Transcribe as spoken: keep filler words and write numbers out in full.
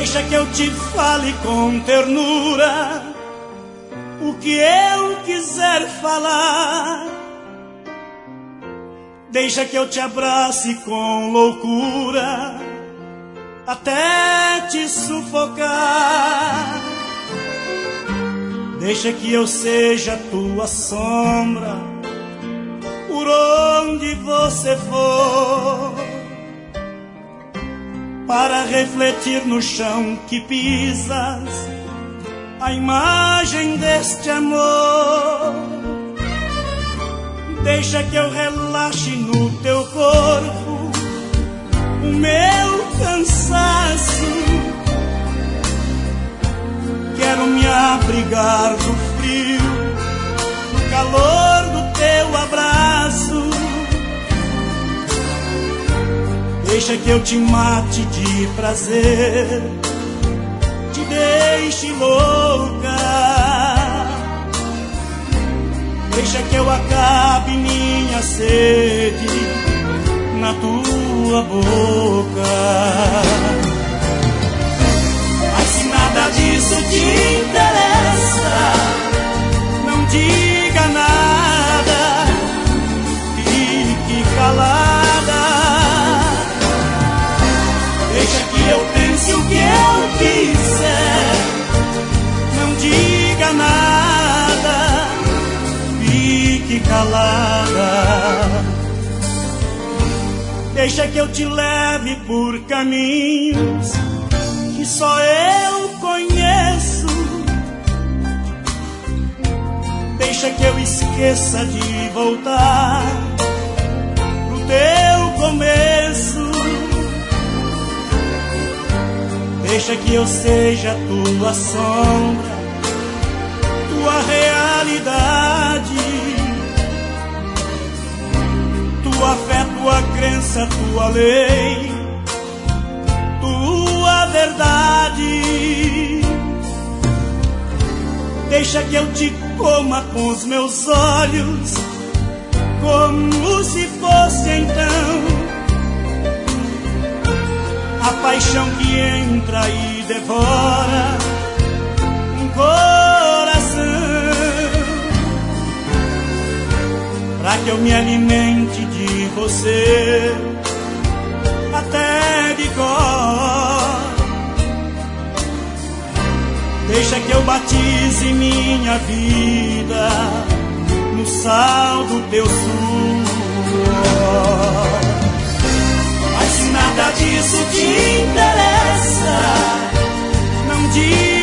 Deixa que eu te fale com ternura o que eu quiser falar. Deixa que eu te abrace com loucura até te sufocar. Deixa que eu seja tua sombra por onde você for, para refletir no chão que pisas a imagem deste amor. Deixa que eu relaxe no teu corpo o meu cansaço. Quero me abrigar do frio, do calor do teu abraço. Deixa que eu te mate de prazer, te deixe louca. Deixa que eu acabe minha sede na tua boca. Mas se nada disso te interessa, não diga nada, fique calada. Deixa que eu pense o que eu quiser, não diga nada, fique calada. Deixa que eu te leve por caminhos que só eu conheço. Deixa que eu esqueça de voltar pro teu começo. Deixa que eu seja tua sombra, tua realidade, tua fé, tua crença, tua lei, tua verdade. Deixa que eu te coma com os meus olhos, como se fosse então a paixão que entra e devora um coração, pra que eu me alimente de você até de cor. Deixa que eu batize minha vida no sal do teu suor. Mas se nada disso te interessa, não diga